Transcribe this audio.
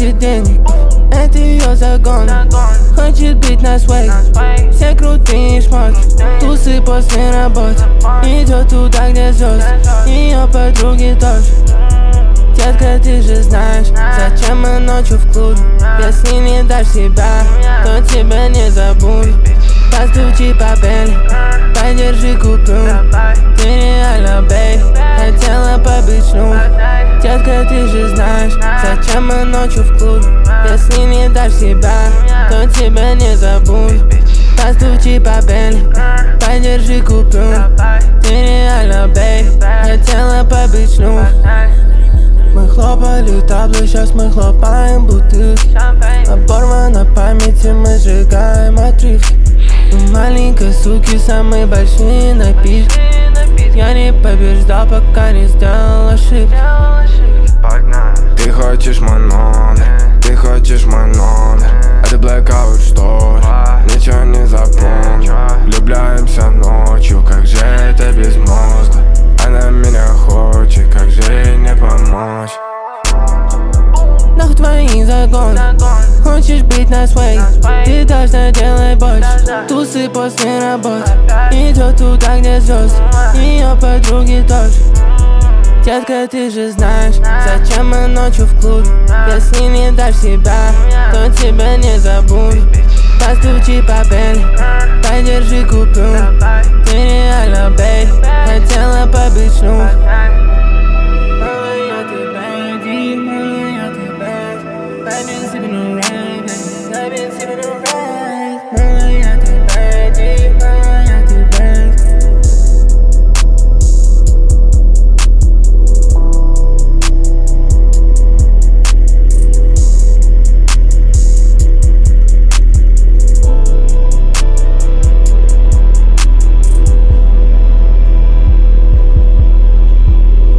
хочет денег, это ее загон. Хочет быть на свой, все крутые шмотки, тусы после работы. Идет туда, где звезды, ее подруги тоже. Детка, ты же знаешь, зачем мы ночью в клубе. Если не дашь себя, то тебя не забуду. Постучи по Бенли, подержи купюру. Ты реально, бей, хотела побыть шнур. Детка, ты же знаешь, зачем мы ночью в клубе. Если не дашь себя, то тебя не забуду. Постучи по Бенли, подержи купюру. Ты реально, бей, хотела побыть шнур. Мы хлопали табло, сейчас мы хлопаем бутылки. Оборвана память, и мы сжигаем отрывки. У маленькой суки самые большие напитки. Я не побеждал, пока не сделал ошибки. Ты хочешь мой номер, ты хочешь мой номер. Это blackout store, ничего не запомню. Влюбляемся ночью, как же это без мозга. Она меня хочет, как же ей не помочь. Нахуй твои загоны, хочешь быть на свой, ты должна делать больше. Тусы после работы, идет туда, где звезды, ее подруги тоже. Детка, ты же знаешь, зачем мы ночью в клубе. Если не дашь себя, то тебя не забуду. Постучи по Бенли, подержи купюру. Ты реально, бей, хотела побыть шнур. Малая ты бэди, малая ты бэд, бэди,